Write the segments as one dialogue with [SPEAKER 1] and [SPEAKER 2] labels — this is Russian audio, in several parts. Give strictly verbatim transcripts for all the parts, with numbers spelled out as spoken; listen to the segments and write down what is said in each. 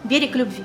[SPEAKER 1] Берег любви.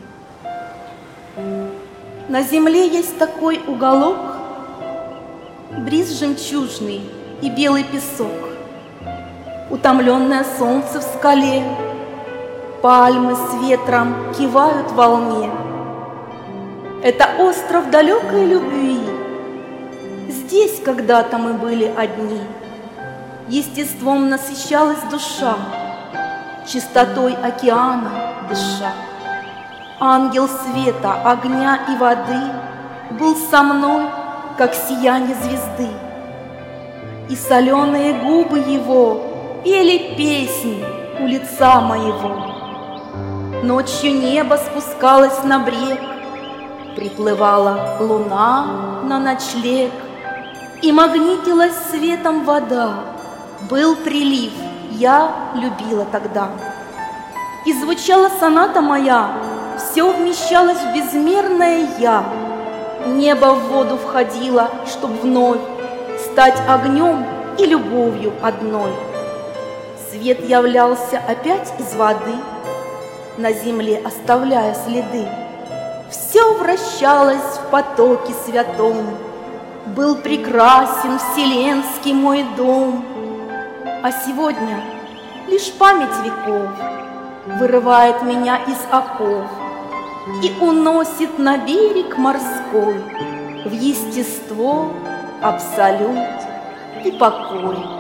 [SPEAKER 1] На земле есть такой уголок, бриз жемчужный и белый песок, утомленное солнце в скале, пальмы с ветром кивают волне. Это остров далекой любви. Здесь когда-то мы были одни. Естеством насыщалась душа, чистотой океана дыша. Ангел света, огня и воды был со мной, как сияние звезды. И соленые губы его пели песни у лица моего. Ночью небо спускалось на брег, приплывала луна на ночлег, и магнитилась светом вода. Был прилив, я любила тогда. И звучала соната моя, все вмещалось в безмерное «я». Небо в воду входило, чтоб вновь стать огнем и любовью одной. Свет являлся опять из воды, на земле оставляя следы. Все вращалось в потоке святом, был прекрасен вселенский мой дом. А сегодня лишь память веков вырывает меня из оков и уносит на берег морской, в естество, абсолют и покой.